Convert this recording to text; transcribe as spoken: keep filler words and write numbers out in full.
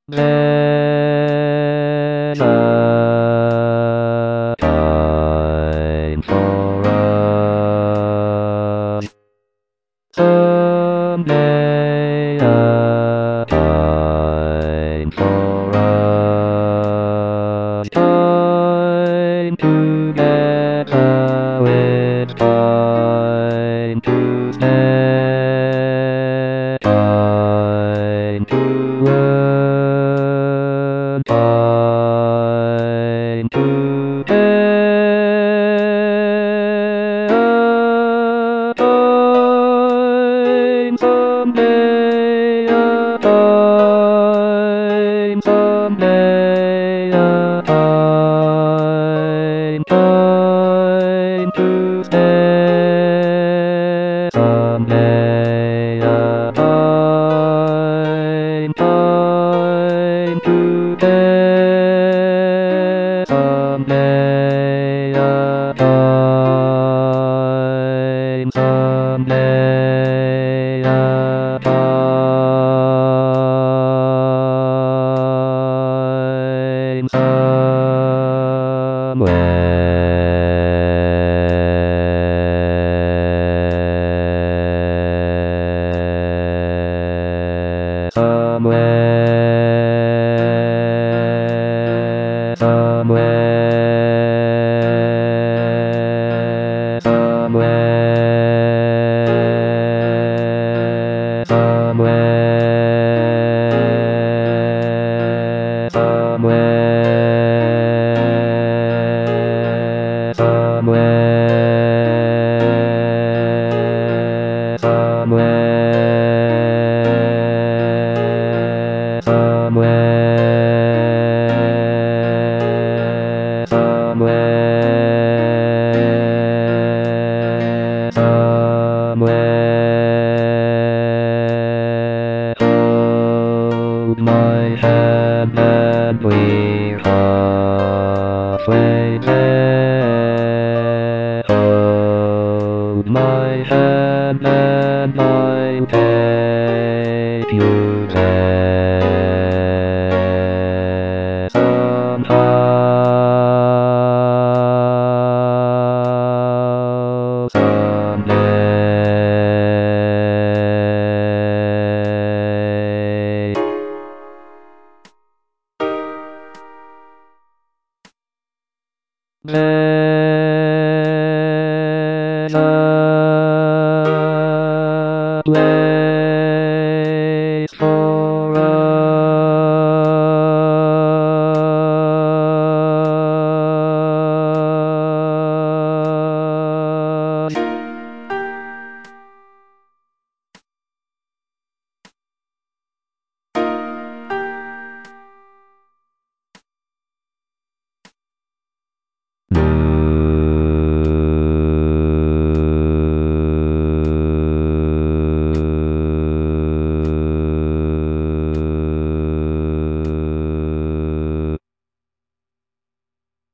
There's a time for us. Someday a time for us. Time to get away. Time to stay. Time to learn. Time to time someday a time someday a time time to stay someday a time time to stay someday a time someday a time somewhere somewhere somewhere somewhere somewhere somewhere somewhere somewhere somewhere somewhere somewhere hold my hand and we're halfway there. Hold my hand and I'll take you there somehow someday. There's a place